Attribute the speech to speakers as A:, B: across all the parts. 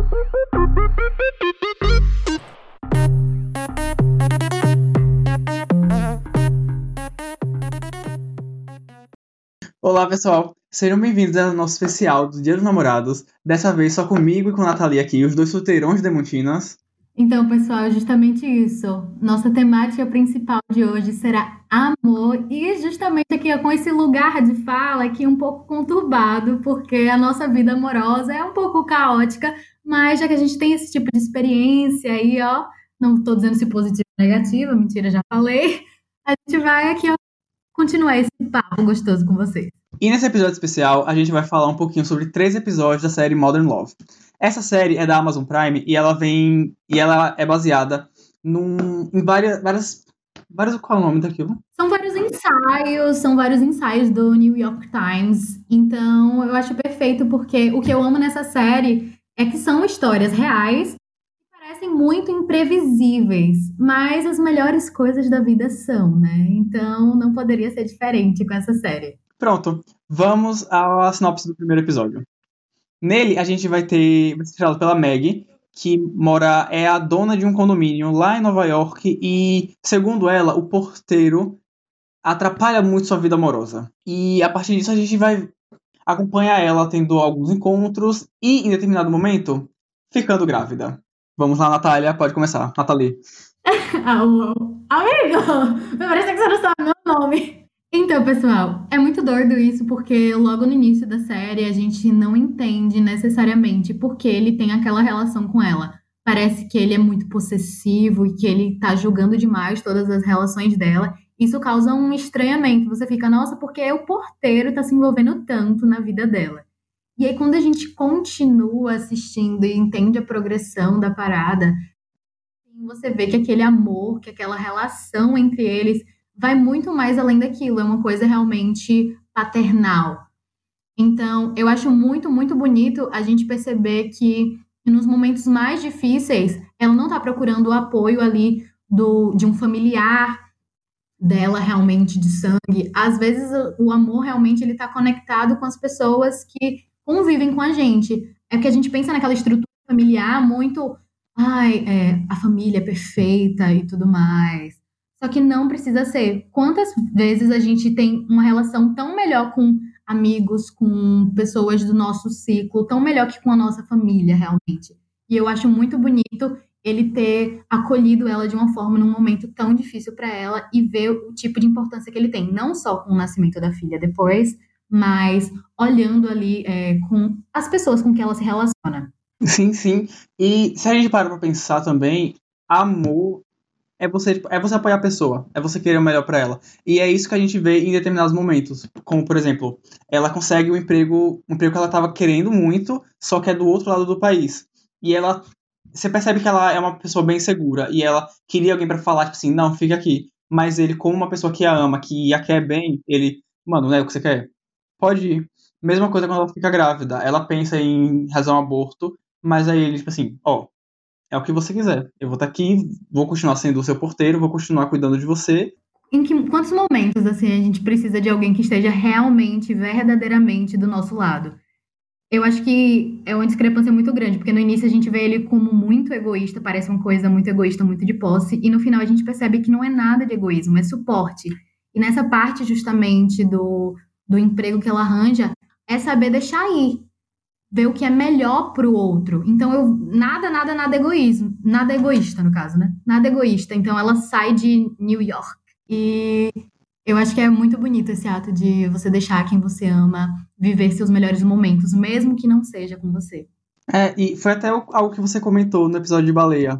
A: Olá, pessoal. Sejam bem-vindos ao nosso especial do Dia dos Namorados. Dessa vez só comigo e com a Nathalie aqui, os dois solteirões demontinas.
B: Então, pessoal, é justamente isso. Nossa temática principal de hoje será amor, e justamente aqui ó, com esse lugar de fala aqui um pouco conturbado, porque a nossa vida amorosa é um pouco caótica, mas já que a gente tem esse tipo de experiência aí, ó, não estou dizendo se positiva ou negativa, mentira, já falei, a gente vai aqui ó, continuar esse papo gostoso com vocês.
A: E nesse episódio especial, a gente vai falar um pouquinho sobre 3 episódios da série Modern Love. Essa série é da Amazon Prime e ela é baseada em várias. Qual é o nome daquilo?
B: São vários ensaios do New York Times. Então, eu acho perfeito porque o que eu amo nessa série é que são histórias reais que parecem muito imprevisíveis, mas as melhores coisas da vida são, né? Então, não poderia ser diferente com essa série.
A: Pronto, vamos à sinopse do primeiro episódio. Nele, a gente vai ser estrelado pela Maggie, que é a dona de um condomínio lá em Nova York e, segundo ela, o porteiro atrapalha muito sua vida amorosa. E a partir disso a gente vai acompanhar ela tendo alguns encontros e, em determinado momento, ficando grávida. Vamos lá, Natália, pode começar. Nathalie.
B: Amigo, me parece que você não sabe meu nome. Então, pessoal, é muito doido isso porque logo no início da série a gente não entende necessariamente por que ele tem aquela relação com ela. Parece que ele é muito possessivo e que ele tá julgando demais todas as relações dela. Isso causa um estranhamento. Você fica, nossa, por que o porteiro tá se envolvendo tanto na vida dela? E aí, quando a gente continua assistindo e entende a progressão da parada, você vê que aquele amor, que aquela relação entre eles vai muito mais além daquilo, é uma coisa realmente paternal. Então, eu acho muito, muito bonito a gente perceber que nos momentos mais difíceis, ela não está procurando o apoio ali de um familiar dela realmente de sangue. Às vezes, o amor realmente ele está conectado com as pessoas que convivem com a gente. É porque a gente pensa naquela estrutura familiar muito, ai, a família é perfeita e tudo mais. Só que não precisa ser. Quantas vezes a gente tem uma relação tão melhor com amigos, com pessoas do nosso ciclo, tão melhor que com a nossa família, realmente. E eu acho muito bonito ele ter acolhido ela de uma forma num momento tão difícil para ela e ver o tipo de importância que ele tem, não só com o nascimento da filha depois, mas olhando ali com as pessoas com que ela se relaciona.
A: Sim, sim. E se a gente para pra pensar também, amor é você apoiar a pessoa, é você querer o melhor pra ela. E é isso que a gente vê em determinados momentos. Como, por exemplo, ela consegue um emprego que ela tava querendo muito, só que é do outro lado do país. E você percebe que ela é uma pessoa bem segura, e ela queria alguém pra falar, tipo assim, não, fica aqui. Mas ele, como uma pessoa que a ama, que a quer bem, ele, mano, não é o que você quer? Pode ir. Mesma coisa quando ela fica grávida. Ela pensa em realizar um aborto, mas aí ele, tipo assim, ó, é o que você quiser. Eu vou estar aqui, vou continuar sendo o seu porteiro, vou continuar cuidando de você.
B: Quantos momentos assim a gente precisa de alguém que esteja realmente, verdadeiramente do nosso lado? Eu acho que é uma discrepância muito grande, porque no início a gente vê ele como muito egoísta, parece uma coisa muito egoísta, muito de posse, e no final a gente percebe que não é nada de egoísmo, é suporte. E nessa parte justamente do emprego que ela arranja, é saber deixar ir, ver o que é melhor para o outro. Então nada egoísmo, nada egoísta no caso, né? Nada egoísta. Então ela sai de New York e eu acho que é muito bonito esse ato de você deixar quem você ama viver seus melhores momentos, mesmo que não seja com você.
A: E foi até algo que você comentou no episódio de Baleia,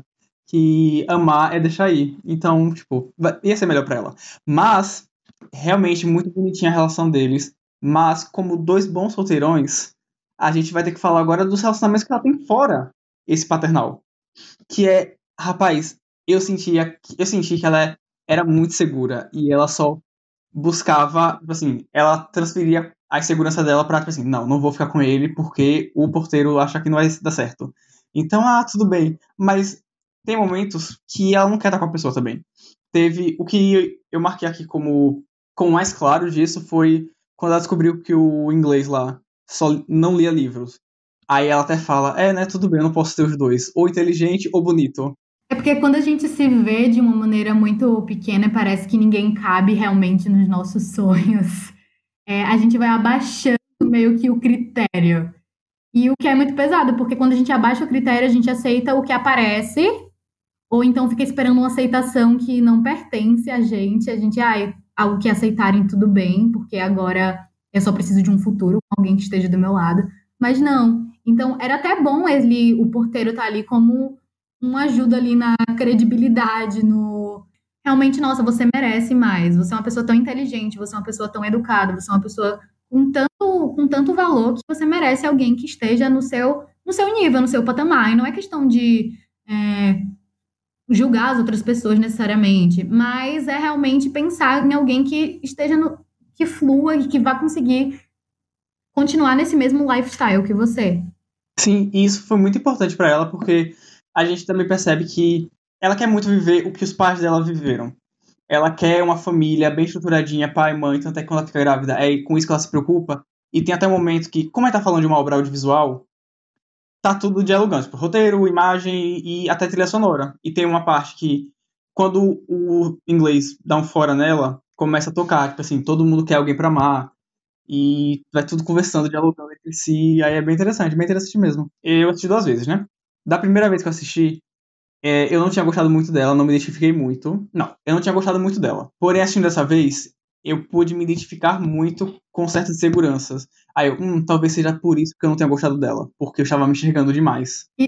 A: que amar é deixar ir. Então, tipo, ia ser melhor pra ela. Mas, realmente, muito bonitinha a relação deles. Mas, como dois bons solteirões, a gente vai ter que falar agora dos relacionamentos que ela tem fora esse paternal. Que é, rapaz, eu senti que ela era muito segura e ela só buscava, tipo assim, ela transferia a insegurança dela pra, tipo assim, não vou ficar com ele porque o porteiro acha que não vai dar certo. Então, tudo bem. Mas tem momentos que ela não quer estar com a pessoa também. Teve, o que eu marquei aqui como mais claro disso foi quando ela descobriu que o inglês lá só não lia livros. Aí ela até fala, né, tudo bem, eu não posso ter os dois. Ou inteligente ou bonito.
B: É porque quando a gente se vê de uma maneira muito pequena, parece que ninguém cabe realmente nos nossos sonhos. A gente vai abaixando meio que o critério. E o que é muito pesado, porque quando a gente abaixa o critério, a gente aceita o que aparece, ou então fica esperando uma aceitação que não pertence a gente, algo que aceitarem tudo bem, porque agora eu só preciso de um futuro com alguém que esteja do meu lado. Mas não. Então, era até bom ele, o porteiro, estar ali como uma ajuda ali na credibilidade, no. Realmente, nossa, você merece mais. Você é uma pessoa tão inteligente, você é uma pessoa tão educada, você é uma pessoa com tanto valor que você merece alguém que esteja no seu nível, no seu patamar. E não é questão de é, julgar as outras pessoas necessariamente, mas é realmente pensar em alguém que esteja que flua e que vá conseguir continuar nesse mesmo lifestyle que você.
A: Sim, e isso foi muito importante pra ela, porque a gente também percebe que ela quer muito viver o que os pais dela viveram. Ela quer uma família bem estruturadinha, pai, mãe, tanto é que quando ela fica grávida, é com isso que ela se preocupa. E tem até um momento que, como ela tá falando de uma obra audiovisual, tá tudo dialogando, tipo, roteiro, imagem e até trilha sonora. E tem uma parte que, quando o inglês dá um fora nela, começa a tocar, tipo assim, todo mundo quer alguém pra amar. E vai tudo conversando, dialogando entre si. Aí é bem interessante mesmo. Eu assisti 2 vezes, né? Da primeira vez que eu assisti, eu não tinha gostado muito dela, não me identifiquei muito. Não, eu não tinha gostado muito dela. Porém, assistindo dessa vez, eu pude me identificar muito com certas inseguranças. Aí eu, talvez seja por isso que eu não tenha gostado dela, porque eu estava me enxergando demais.
B: E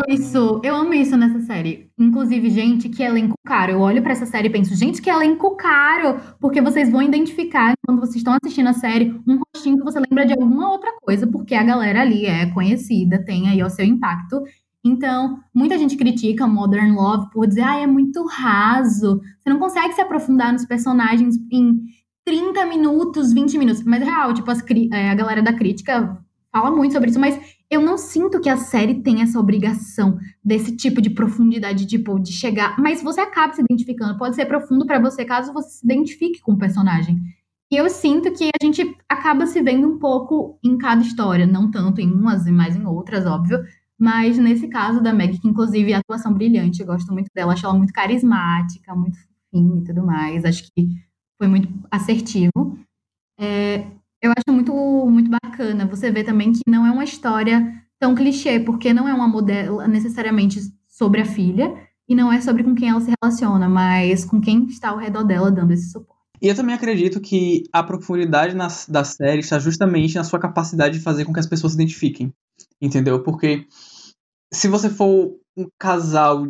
B: eu amo isso nessa série. Inclusive, gente, que elenco caro. Eu olho pra essa série e penso, gente, que elenco caro! Porque vocês vão identificar, quando vocês estão assistindo a série, um rostinho que você lembra de alguma outra coisa, porque a galera ali é conhecida, tem aí o seu impacto. Então, muita gente critica Modern Love por dizer, é muito raso. Você não consegue se aprofundar nos personagens em 30 minutos, 20 minutos. Mas é real, tipo, a galera da crítica fala muito sobre isso, mas eu não sinto que a série tem essa obrigação desse tipo de profundidade, tipo, de chegar. Mas você acaba se identificando. Pode ser profundo pra você caso você se identifique com o personagem. E eu sinto que a gente acaba se vendo um pouco em cada história, não tanto em umas e mais em outras, óbvio. Mas nesse caso da Meg, que inclusive a atuação brilhante, eu gosto muito dela, acho ela muito carismática, muito fofinha e tudo mais. Acho que foi muito assertivo. É, eu acho muito bacana você ver também que não é uma história tão clichê, porque não é uma modelo necessariamente sobre a filha e não é sobre com quem ela se relaciona, mas com quem está ao redor dela dando esse suporte.
A: E eu também acredito que a profundidade da série está justamente na sua capacidade de fazer com que as pessoas se identifiquem. Entendeu? Porque se você for um casal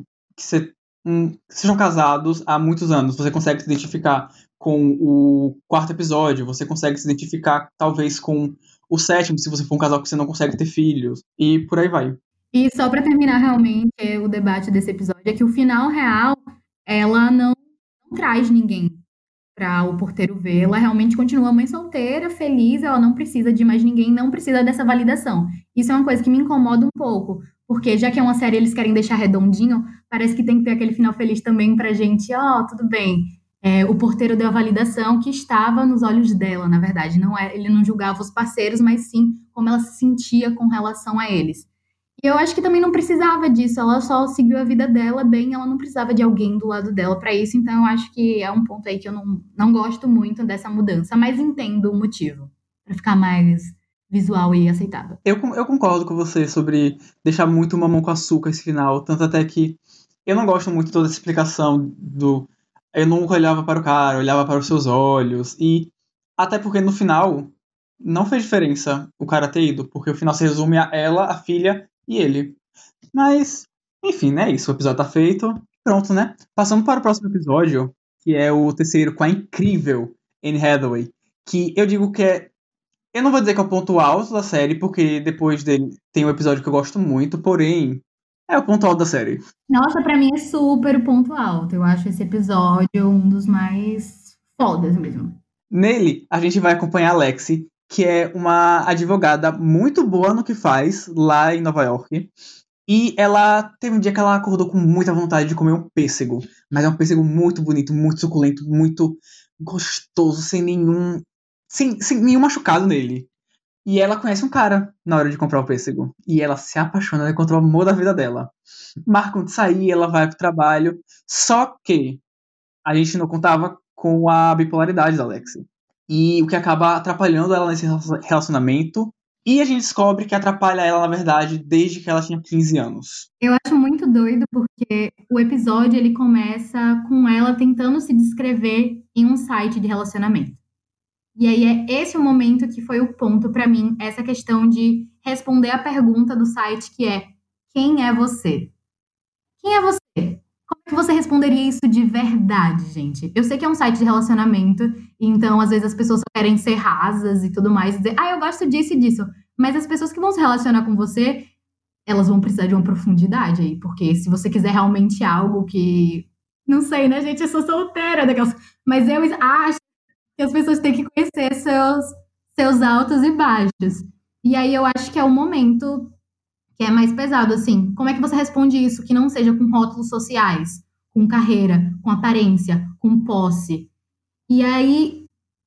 A: que sejam casados há muitos anos, você consegue se identificar com o quarto episódio, você consegue se identificar talvez com o sétimo, se você for um casal que você não consegue ter filhos, e por aí vai.
B: E só para terminar realmente o debate desse episódio, é que o final real, ela não traz ninguém para o porteiro ver. Ela realmente continua mãe solteira, feliz, ela não precisa de mais ninguém, não precisa dessa validação. Isso é uma coisa que me incomoda um pouco, porque já que é uma série eles querem deixar redondinho, parece que tem que ter aquele final feliz também pra gente, tudo bem. O porteiro deu a validação que estava nos olhos dela, na verdade. Não é, ele não julgava os parceiros, mas sim como ela se sentia com relação a eles. E eu acho que também não precisava disso, ela só seguiu a vida dela bem, ela não precisava de alguém do lado dela para isso, então eu acho que é um ponto aí que eu não gosto muito dessa mudança, mas entendo o motivo, para ficar mais visual e aceitável.
A: Eu concordo com você sobre deixar muito mamão com açúcar esse final, tanto até que eu não gosto muito de toda essa explicação do eu nunca olhava para o cara, eu olhava para os seus olhos, e até porque no final não fez diferença o cara ter ido, porque o final se resume a ela, a filha e ele. Mas, enfim, né? Isso, o episódio tá feito. Pronto, né? Passando para o próximo episódio, que é o terceiro com a incrível Anne Hathaway, que eu digo que é. Eu não vou dizer que é o ponto alto da série, porque depois dele tem um episódio que eu gosto muito, porém, é o ponto alto da série.
B: Nossa, para mim é super o ponto alto, eu acho esse episódio um dos mais fodas mesmo.
A: Nele, a gente vai acompanhar a Lexi, que é uma advogada muito boa no que faz lá em Nova York. E ela teve um dia que ela acordou com muita vontade de comer um pêssego. Mas é um pêssego muito bonito, muito suculento, muito gostoso, sem nenhum machucado nele. E ela conhece um cara na hora de comprar o pêssego. E ela se apaixona, ela encontra o amor da vida dela. Marcam de sair, ela vai pro trabalho. Só que a gente não contava com a bipolaridade da Lexi. E o que acaba atrapalhando ela nesse relacionamento. E a gente descobre que atrapalha ela, na verdade, desde que ela tinha 15 anos.
B: Eu acho muito doido porque o episódio ele começa com ela tentando se descrever em um site de relacionamento. E aí é esse o momento que foi o ponto pra mim, essa questão de responder a pergunta do site que é: quem é você? Quem é você? Como é que você responderia isso de verdade, gente? Eu sei que é um site de relacionamento, então às vezes as pessoas só querem ser rasas e tudo mais, dizer, eu gosto disso e disso. Mas as pessoas que vão se relacionar com você, elas vão precisar de uma profundidade aí, porque se você quiser realmente algo que. Não sei, né, gente? Eu sou solteira daquelas. Mas eu acho que as pessoas têm que conhecer seus altos e baixos. E aí eu acho que é o momento que é mais pesado, assim. Como é que você responde isso que não seja com rótulos sociais, com carreira, com aparência, com posse? E aí,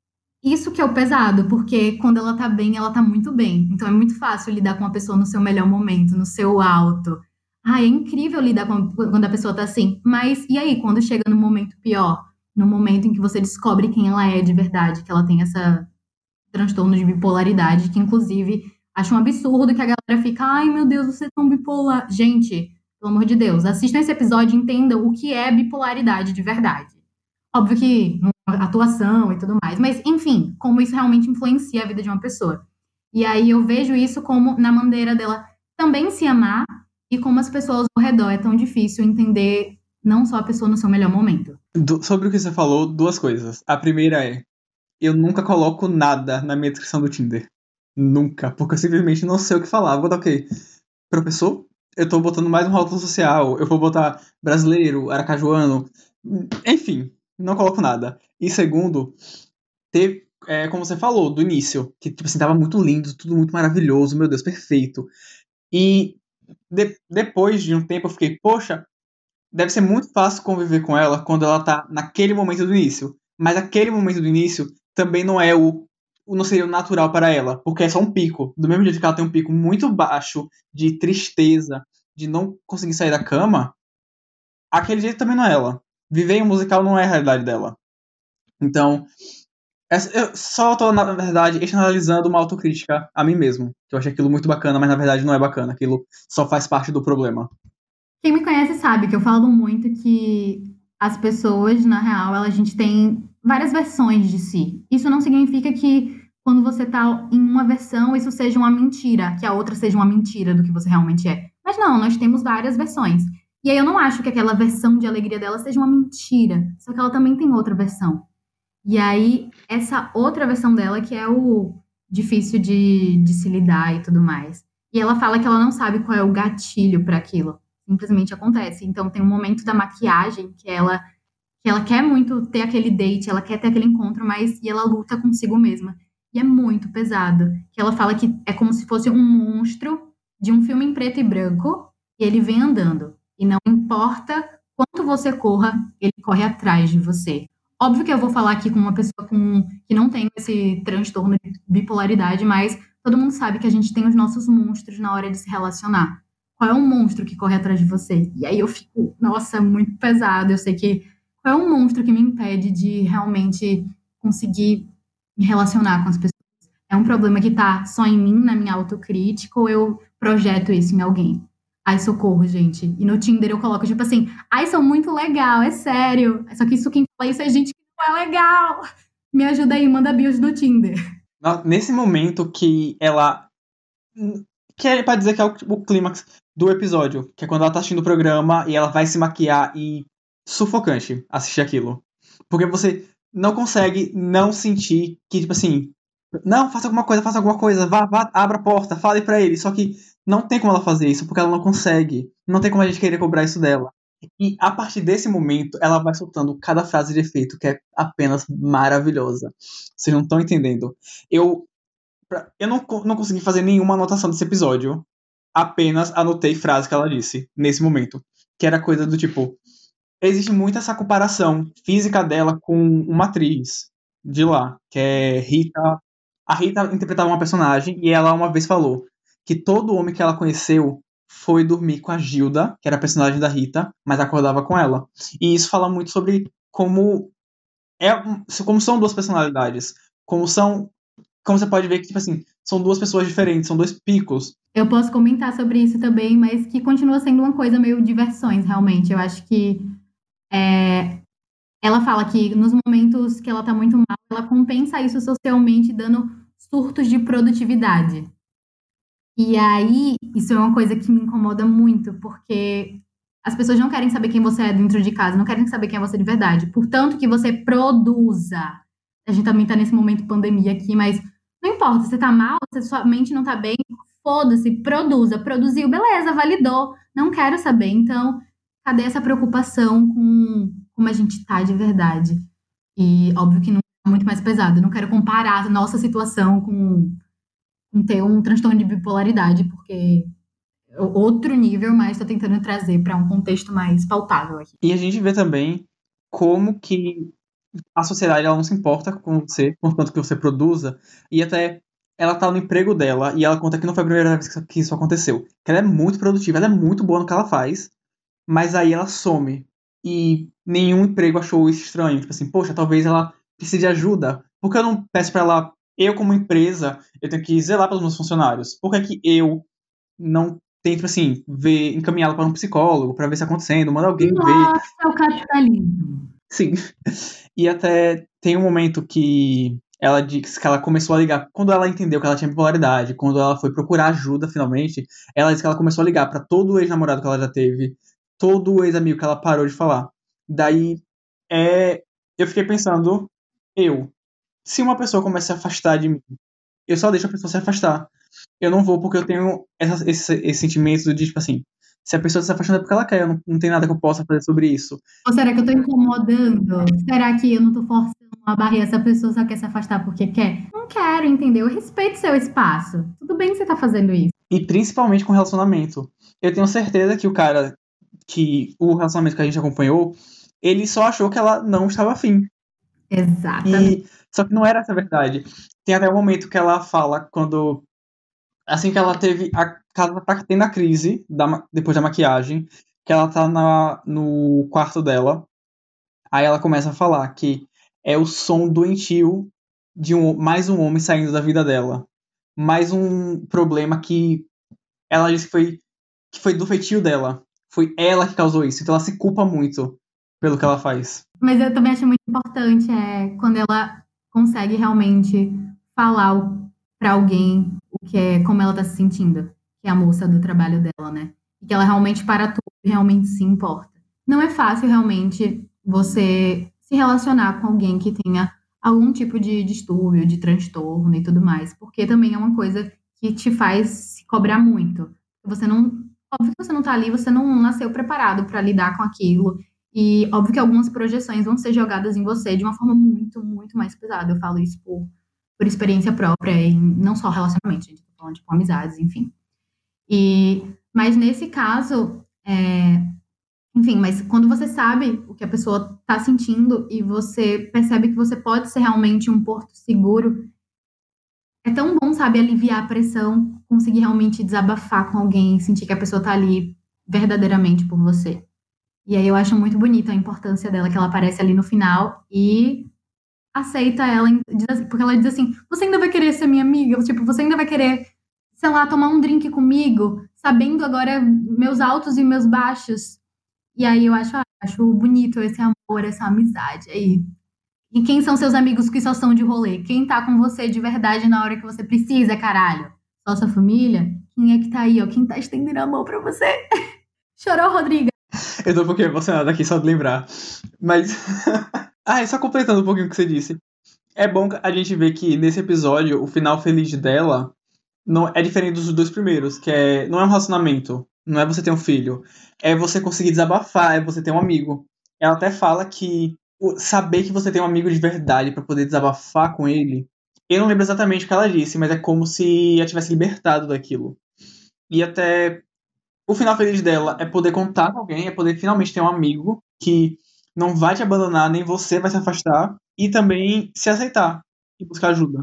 B: isso que é o pesado, porque quando ela tá bem, ela tá muito bem. Então é muito fácil lidar com uma pessoa no seu melhor momento, no seu alto. É incrível lidar quando a pessoa tá assim. Mas e aí, quando chega no momento pior? No momento em que você descobre quem ela é de verdade, que ela tem essa transtorno de bipolaridade, que inclusive acho um absurdo que a galera fica, ai meu Deus, você é tão bipolar. Gente, pelo amor de Deus, assistam esse episódio e entendam o que é bipolaridade de verdade. Óbvio que atuação e tudo mais, mas enfim, como isso realmente influencia a vida de uma pessoa. E aí eu vejo isso como na maneira dela também se amar e como as pessoas ao redor é tão difícil entender não só a pessoa no seu melhor momento.
A: Sobre o que você falou, duas coisas. A primeira é, eu nunca coloco nada na minha descrição do Tinder. Nunca, porque eu simplesmente não sei o que falar. Vou botar o quê? Professor? Eu tô botando mais um rótulo social. Eu vou botar brasileiro, aracajuano. Enfim, não coloco nada. E segundo, como você falou, do início, que tipo assim, tava muito lindo, tudo muito maravilhoso, meu Deus, perfeito. E depois de um tempo eu fiquei, poxa, deve ser muito fácil conviver com ela quando ela tá naquele momento do início. Mas aquele momento do início também não é não seria o natural para ela, porque é só um pico. Do mesmo jeito que ela tem um pico muito baixo de tristeza, de não conseguir sair da cama, aquele jeito também não é ela. Viver em um musical não é a realidade dela. Então, eu só tô, na verdade, externalizando uma autocrítica a mim mesmo. Que eu achei aquilo muito bacana, mas na verdade não é bacana. Aquilo só faz parte do problema.
B: Quem me conhece sabe que eu falo muito que as pessoas, na real, a gente tem várias versões de si. Isso não significa que quando você tá em uma versão, isso seja uma mentira, que a outra seja uma mentira do que você realmente é. Mas não, nós temos várias versões. E aí eu não acho que aquela versão de alegria dela seja uma mentira, só que ela também tem outra versão. E aí, essa outra versão dela que é o difícil de se lidar e tudo mais. E ela fala que ela não sabe qual é o gatilho para aquilo. Simplesmente acontece. Então tem um momento da maquiagem que ela quer muito ter aquele date, ela quer ter aquele encontro, mas e ela luta consigo mesma. E é muito pesado. Que ela fala que é como se fosse um monstro de um filme em preto e branco, e ele vem andando. E não importa quanto você corra, ele corre atrás de você. Óbvio que eu vou falar aqui com uma pessoa que não tem esse transtorno de bipolaridade, mas todo mundo sabe que a gente tem os nossos monstros na hora de se relacionar. Qual é o monstro que corre atrás de você? E aí eu fico, nossa, muito pesado. Eu sei que qual é o monstro que me impede de realmente conseguir me relacionar com as pessoas? É um problema que tá só em mim, na minha autocrítica, ou eu projeto isso em alguém? Ai, socorro, gente. E no Tinder eu coloco, tipo assim, ai, sou muito legal, é sério. Só que isso quem fala isso é gente que não é legal. Me ajuda aí, manda bios no Tinder.
A: Nesse momento que ela. Que é pra dizer que é o clímax do episódio, que é quando ela tá assistindo o programa e ela vai se maquiar e sufocante assistir aquilo. Porque você não consegue não sentir que, tipo assim, não, faça alguma coisa, vá, abra a porta, fale pra ele. Só que não tem como ela fazer isso, porque ela não consegue. Não tem como a gente querer cobrar isso dela. E a partir desse momento, ela vai soltando cada frase de efeito, que é apenas maravilhosa. Vocês não estão entendendo. Eu, eu não consegui fazer nenhuma anotação desse episódio. Apenas anotei frase que ela disse, nesse momento. Que era coisa do tipo, existe muito essa comparação física dela com uma atriz de lá, que é Rita. A Rita interpretava uma personagem e ela uma vez falou que todo homem que ela conheceu foi dormir com a Gilda, que era a personagem da Rita, mas acordava com ela. E isso fala muito sobre como são duas personalidades, como você pode ver que tipo assim, são duas pessoas diferentes, são dois picos.
B: Eu posso comentar sobre isso também, mas que continua sendo uma coisa meio diversões, realmente. Eu acho que ela fala que nos momentos que ela tá muito mal, ela compensa isso socialmente dando surtos de produtividade. E aí, isso é uma coisa que me incomoda muito, porque as pessoas não querem saber quem você é dentro de casa, não querem saber quem é você de verdade. Portanto, que você produza. A gente também tá nesse momento de pandemia aqui, mas não importa, você tá mal, se sua mente não tá bem, foda-se, produza. Produziu, beleza, validou. Não quero saber. Então, cadê essa preocupação com como a gente tá de verdade? E óbvio que não é muito mais pesado. Eu não quero comparar a nossa situação com ter um transtorno de bipolaridade, porque é outro nível, mas estou tentando trazer para um contexto mais palpável aqui.
A: E a gente vê também como que a sociedade ela não se importa com você, contanto que você produza, e até ela tá no emprego dela e ela conta que não foi a primeira vez que isso aconteceu. Que ela é muito produtiva, ela é muito boa no que ela faz, mas aí ela some. E nenhum emprego achou isso estranho. Tipo assim, poxa, talvez ela precise de ajuda. Por que eu não peço pra ela, eu como empresa, eu tenho que zelar pelos meus funcionários? Por que é que eu não tento, assim, encaminhá-la para um psicólogo, pra ver se tá acontecendo, manda alguém ver?
B: Nossa, o capitalismo.
A: Sim. E até tem um momento que ela diz que ela começou a ligar, quando ela entendeu que ela tinha bipolaridade, quando ela foi procurar ajuda finalmente, ela disse que ela começou a ligar pra todo o ex-namorado que ela já teve, todo o ex-amigo que ela parou de falar. Daí, eu fiquei pensando, se uma pessoa começa a se afastar de mim, eu só deixo a pessoa se afastar. Eu não vou porque eu tenho esse sentimento de, tipo assim, se a pessoa se afastando é porque ela quer, não tem nada que eu possa fazer sobre isso.
B: Ou será que eu estou incomodando? Será que eu não estou forçando a barreira? Essa pessoa só quer se afastar porque quer? Não quero, entendeu? Eu respeito seu espaço. Tudo bem que você está fazendo isso.
A: E principalmente com relacionamento. Eu tenho certeza que o relacionamento que a gente acompanhou, ele só achou que ela não estava afim.
B: Exatamente.
A: Só que não era essa a verdade. Tem até o momento que ela fala, assim que ela teve, que ela tá tendo a crise, depois da maquiagem, que ela tá no quarto dela, aí ela começa a falar que é o som doentio de mais um homem saindo da vida dela. Mais um problema que ela disse que foi do feitio dela. Foi ela que causou isso. Então ela se culpa muito pelo que ela faz.
B: Mas eu também acho muito importante quando ela consegue realmente falar para alguém o que é, como ela tá se sentindo, que é a moça do trabalho dela, né? E que ela realmente para tudo e realmente se importa. Não é fácil realmente você se relacionar com alguém que tenha algum tipo de distúrbio, de transtorno e tudo mais, porque também é uma coisa que te faz se cobrar muito. Você não, óbvio que você não tá ali, você não nasceu preparado para lidar com aquilo. E óbvio que algumas projeções vão ser jogadas em você de uma forma muito, muito mais pesada. Eu falo isso por experiência própria, e não só relacionamento, gente, tô falando tipo amizades, enfim. Mas nesse caso, enfim, mas quando você sabe o que a pessoa tá sentindo e você percebe que você pode ser realmente um porto seguro, é tão bom, sabe, aliviar a pressão, conseguir realmente desabafar com alguém, sentir que a pessoa tá ali verdadeiramente por você. E aí eu acho muito bonita a importância dela, que ela aparece ali no final e aceita ela, porque ela diz assim: você ainda vai querer ser minha amiga? Tipo, você ainda vai querer, sei lá, tomar um drink comigo, sabendo agora meus altos e meus baixos. E aí eu acho bonito esse amor, essa amizade aí. E quem são seus amigos que só são de rolê? Quem tá com você de verdade na hora que você precisa, caralho? Só sua família? Quem é que tá aí, ó? Quem tá estendendo a mão pra você? Chorou, Rodrigo?
A: Eu tô um pouquinho emocionado aqui só de lembrar. Mas. Só completando um pouquinho o que você disse. É bom a gente ver que nesse episódio, o final feliz dela não é diferente dos dois primeiros, não é um relacionamento, não é você ter um filho, é você conseguir desabafar, é você ter um amigo. Ela até fala que saber que você tem um amigo de verdade pra poder desabafar com ele, eu não lembro exatamente o que ela disse, mas é como se ela tivesse libertado daquilo. E até o final feliz dela é poder contar com alguém, é poder finalmente ter um amigo que não vai te abandonar, nem você vai se afastar, e também se aceitar e buscar ajuda.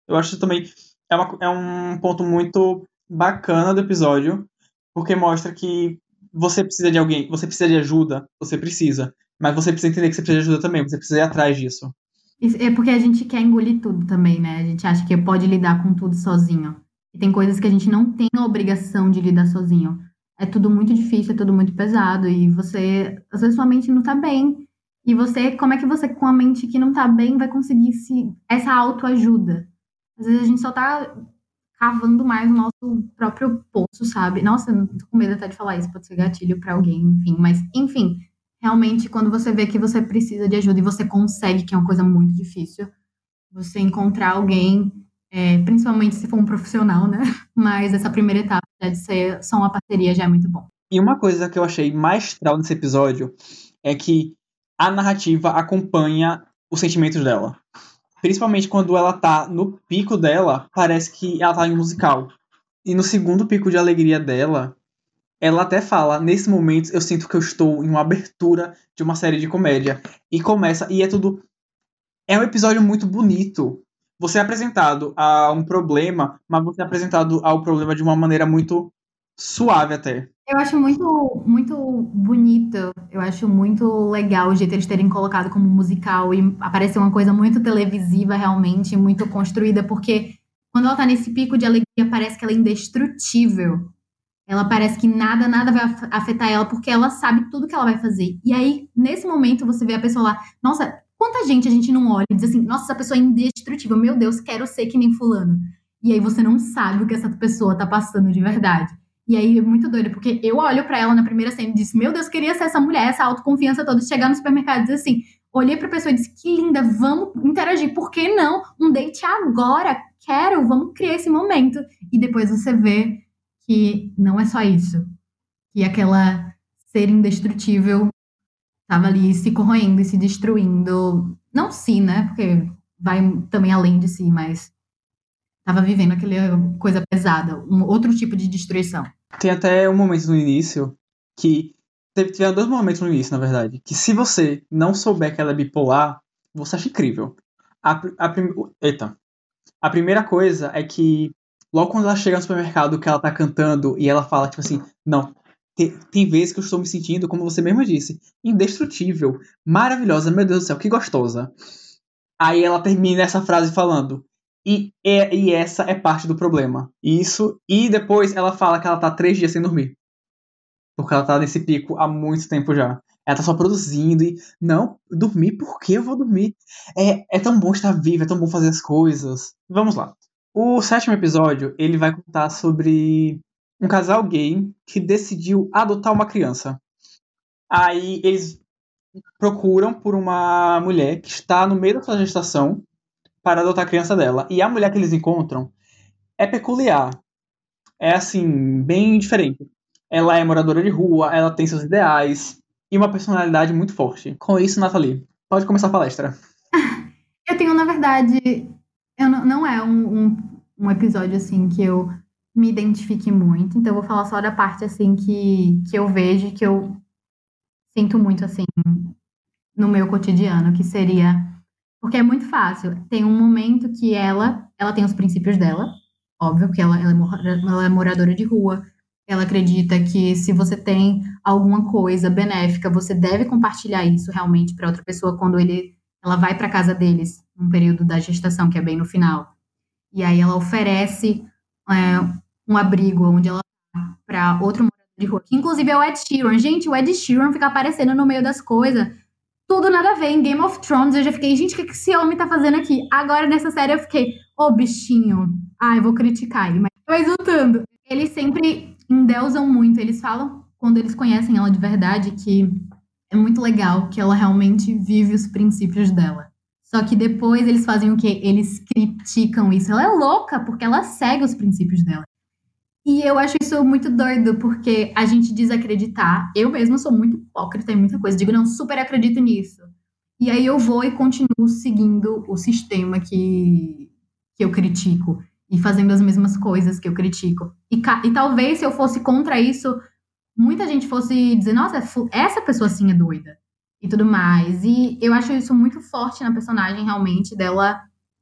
A: Eu acho que também é um ponto muito bacana do episódio, porque mostra que você precisa de alguém, você precisa de ajuda, você precisa. Mas você precisa entender que você precisa de ajuda também, você precisa ir atrás disso.
B: É porque a gente quer engolir tudo também, né? A gente acha que pode lidar com tudo sozinho. E tem coisas que a gente não tem a obrigação de lidar sozinho. É tudo muito difícil, é tudo muito pesado. E você, às vezes, sua mente não tá bem. E você, como é que você, com a mente que não tá bem, vai conseguir essa autoajuda? Às vezes a gente só tá cavando mais o nosso próprio poço, sabe? Nossa, eu tô com medo até de falar isso, pode ser gatilho pra alguém, enfim. Mas, enfim, realmente, quando você vê que você precisa de ajuda e você consegue, que é uma coisa muito difícil, você encontrar alguém, principalmente se for um profissional, né? Mas essa primeira etapa já de ser só uma parceria já é muito bom.
A: E uma coisa que eu achei magistral nesse episódio é que a narrativa acompanha os sentimentos dela. Principalmente quando ela tá no pico dela, parece que ela tá em um musical. E no segundo pico de alegria dela, ela até fala, nesse momento eu sinto que eu estou em uma abertura de uma série de comédia. E começa, e é tudo. É um episódio muito bonito. Você é apresentado a um problema, mas você é apresentado ao problema de uma maneira muito suave até.
B: Eu acho muito, muito bonito, eu acho muito legal o jeito de eles terem colocado como musical e aparecer uma coisa muito televisiva, realmente, muito construída, porque quando ela tá nesse pico de alegria, parece que ela é indestrutível. Ela parece que nada vai afetar ela, porque ela sabe tudo que ela vai fazer. E aí, nesse momento, você vê a pessoa lá, nossa, quanta gente a gente não olha e diz assim, nossa, essa pessoa é indestrutível, meu Deus, quero ser que nem fulano. E aí você não sabe o que essa pessoa tá passando de verdade. E aí é muito doido, porque eu olho pra ela na primeira cena e disse, meu Deus, queria ser essa mulher, essa autoconfiança toda, de chegar no supermercado e dizer assim, olhei pra pessoa e disse, que linda, vamos interagir, por que não? Um date agora, quero, vamos criar esse momento. E depois você vê que não é só isso, que aquela ser indestrutível estava ali se corroendo e se destruindo, não si, né? Porque vai também além de si, mas estava vivendo aquela coisa pesada, um outro tipo de destruição.
A: Tem até um momento no início que. Tiveram dois momentos no início, na verdade. Que se você não souber que ela é bipolar, você acha incrível. Eita. A primeira coisa é que logo quando ela chega no supermercado que ela tá cantando e ela fala, tipo assim, não, tem vezes que eu estou me sentindo, como você mesma disse, indestrutível, maravilhosa, meu Deus do céu, que gostosa. Aí ela termina essa frase falando, e essa é parte do problema. Isso, e depois ela fala que ela tá 3 dias sem dormir. Porque ela tá nesse pico há muito tempo já. Ela tá só produzindo e. Não, dormir, por que eu vou dormir? É tão bom estar vivo, é tão bom fazer as coisas. Vamos lá. O sétimo episódio, ele vai contar sobre um casal gay que decidiu adotar uma criança. Aí eles procuram por uma mulher que está no meio da sua gestação para adotar a criança dela. E a mulher que eles encontram é peculiar. É assim, bem diferente. Ela é moradora de rua, ela tem seus ideais e uma personalidade muito forte. Com isso, Nathalie, pode começar a palestra.
B: Eu tenho, na verdade, eu não é um episódio assim que eu me identifique muito, então eu vou falar só da parte assim que eu vejo, que eu sinto muito assim no meu cotidiano, que seria. Porque é muito fácil. Tem um momento que ela tem os princípios dela, óbvio que ela é moradora de rua. Ela acredita que se você tem alguma coisa benéfica, você deve compartilhar isso realmente para outra pessoa quando ela vai para casa deles, num período da gestação, que é bem no final. E aí ela oferece um abrigo onde ela para outro morador de rua, que inclusive é o Ed Sheeran. Gente, o Ed Sheeran fica aparecendo no meio das coisas. Tudo nada a ver. Em Game of Thrones eu já fiquei, gente, o que esse homem tá fazendo aqui? Agora nessa série eu fiquei, ô bichinho. Ah, eu vou criticar ele. Mas voltando, eles sempre endeusam muito. Eles falam, quando eles conhecem ela de verdade, que é muito legal, que ela realmente vive os princípios dela. Só que depois eles fazem o quê? Eles criticam isso. Ela é louca porque ela segue os princípios dela. E eu acho isso muito doido, porque a gente desacreditar. Eu mesma sou muito hipócrita em muita coisa. Digo, não, super acredito nisso. E aí eu vou e continuo seguindo o sistema que eu critico. E fazendo as mesmas coisas que eu critico. E talvez se eu fosse contra isso, muita gente fosse dizer, nossa, essa pessoa sim é doida. E tudo mais. E eu acho isso muito forte na personagem, realmente, dela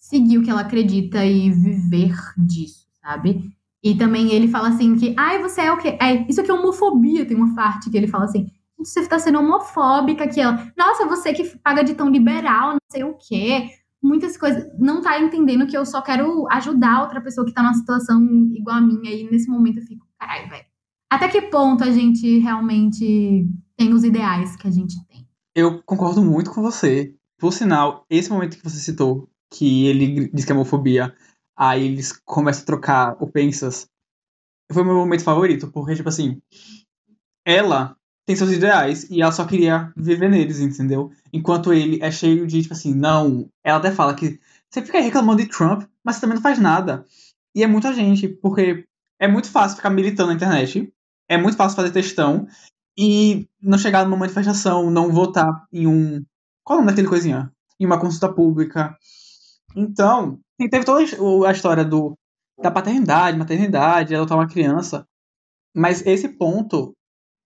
B: seguir o que ela acredita e viver disso, sabe? E também ele fala assim que, ai, você é o quê? Isso aqui é homofobia, tem uma parte que ele fala assim, você tá sendo homofóbica, que ela, nossa, você que paga de tão liberal, não sei o quê, muitas coisas, não tá entendendo que eu só quero ajudar outra pessoa que tá numa situação igual a minha, e nesse momento eu fico, caralho, velho. Até que ponto a gente realmente tem os ideais que a gente tem?
A: Eu concordo muito com você. Por sinal, esse momento que você citou, que ele diz que é homofobia, aí eles começam a trocar ofensas, foi o meu momento favorito, porque, tipo assim, ela tem seus ideais e ela só queria viver neles, entendeu? Enquanto ele é cheio de, tipo assim, não. Ela até fala que você fica aí reclamando de Trump, mas você também não faz nada. E é muita gente, porque é muito fácil ficar militando na internet, é muito fácil fazer textão e não chegar numa manifestação, não votar em um. Qual é o nome daquele coisinha? Em uma consulta pública. Então, teve toda a história da paternidade, maternidade, adotar uma criança. Mas esse ponto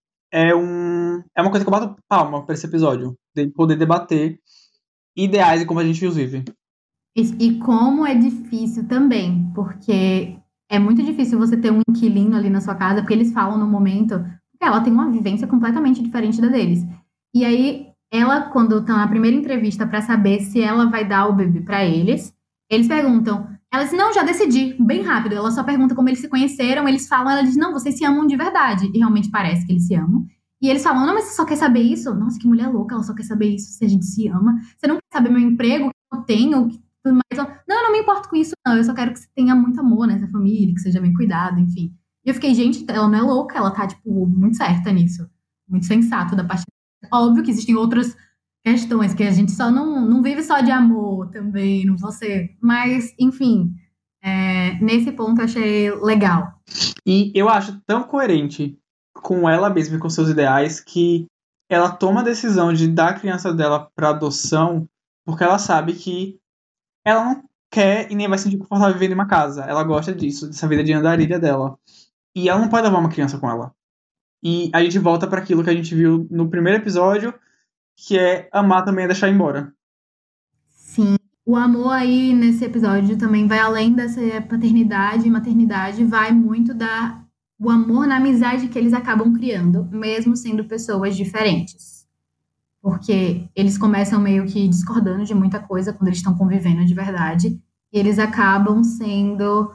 A: é uma coisa que eu bato palma pra esse episódio. De poder debater ideais e como a gente os vive.
B: E como é difícil também, porque é muito difícil você ter um inquilino ali na sua casa, porque eles falam no momento que ela tem uma vivência completamente diferente da deles. E aí, ela, quando tá na primeira entrevista para saber se ela vai dar o bebê para eles perguntam. Ela diz, não, já decidi, bem rápido. Ela só pergunta como eles se conheceram, eles falam, ela diz, não, vocês se amam de verdade. E realmente parece que eles se amam. E eles falam, não, mas você só quer saber isso? Nossa, que mulher louca, ela só quer saber isso se a gente se ama. Você não quer saber meu emprego, que eu tenho, tudo mais. Não, eu não me importo com isso, não. Eu só quero que você tenha muito amor nessa família, que seja bem cuidado, enfim. E eu fiquei, gente, ela não é louca, ela tá, tipo, muito certa nisso. Muito sensato da parte. Óbvio que existem outras questões, que a gente só não vive só de amor também, não você. Mas, enfim, nesse ponto eu achei legal.
A: E eu acho tão coerente com ela mesma e com seus ideais que ela toma a decisão de dar a criança dela para adoção porque ela sabe que ela não quer e nem vai se sentir confortável vivendo em uma casa. Ela gosta disso, dessa vida de andarilha dela. E ela não pode levar uma criança com ela. E a gente volta para aquilo que a gente viu no primeiro episódio, que é amar também é deixar embora.
B: Sim. O amor aí nesse episódio também vai além dessa paternidade e maternidade, vai muito o amor na amizade que eles acabam criando, mesmo sendo pessoas diferentes. Porque eles começam meio que discordando de muita coisa quando eles estão convivendo de verdade, e eles acabam sendo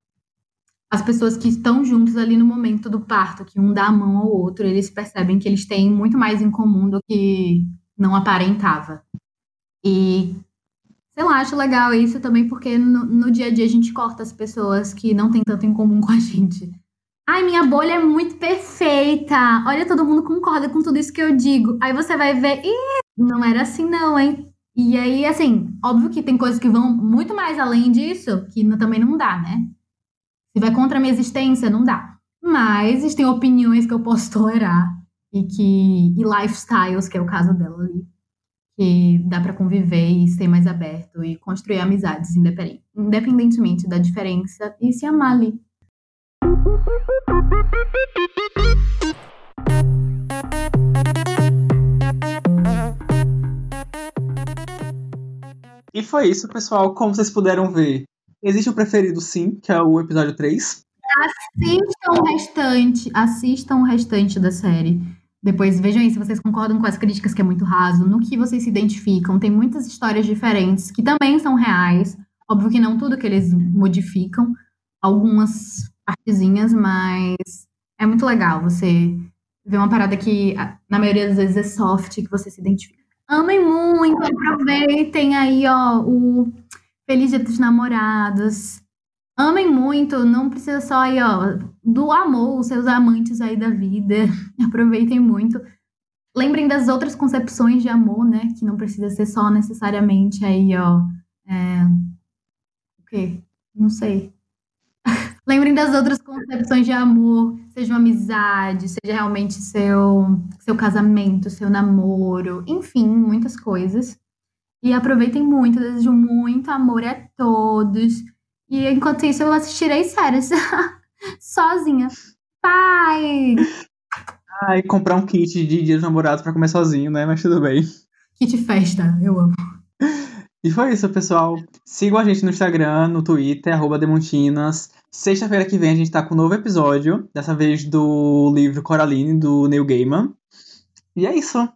B: as pessoas que estão juntos ali no momento do parto, que um dá a mão ao outro, eles percebem que eles têm muito mais em comum do que não aparentava. E sei lá, acho legal isso também, porque no dia a dia a gente corta as pessoas que não têm tanto em comum com a gente. Ai, minha bolha é muito perfeita. Olha, todo mundo concorda com tudo isso que eu digo. Aí você vai ver, ih, não era assim não, hein? E aí, assim, óbvio que tem coisas que vão muito mais além disso, que também não dá, né? Se vai contra a minha existência, não dá. Mas existem opiniões que eu posso tolerar e lifestyles, que é o caso dela ali, que dá para conviver e ser mais aberto e construir amizades independentemente da diferença e se amar ali.
A: E foi isso, pessoal. Como vocês puderam ver, existe um preferido sim, que é o episódio 3.
B: Assistam o restante da série. Depois vejam aí se vocês concordam com as críticas, que é muito raso, no que vocês se identificam. Tem muitas histórias diferentes que também são reais. Óbvio que não tudo que eles modificam, algumas partezinhas, mas é muito legal você ver uma parada que na maioria das vezes é soft, que você se identifica. Amem muito, aproveitem aí, ó, o Feliz Dia dos Namorados. Amem muito, não precisa só aí, ó, do amor, os seus amantes aí da vida. Aproveitem muito. Lembrem das outras concepções de amor, né? Que não precisa ser só necessariamente aí, ó. O quê? Não sei. Lembrem das outras concepções de amor, seja uma amizade, seja realmente seu casamento, seu namoro, enfim, muitas coisas. E aproveitem muito, desejo muito amor a todos. E enquanto isso, eu assistirei séries sozinha. Pai!
A: E comprar um kit de Dia dos Namorados pra comer sozinho, né? Mas tudo bem.
B: Kit festa, eu amo.
A: E foi isso, pessoal. Sigam a gente no Instagram, no Twitter, @Demontinas. Sexta-feira que vem a gente tá com um novo episódio, dessa vez do livro Coraline, do Neil Gaiman. E é isso.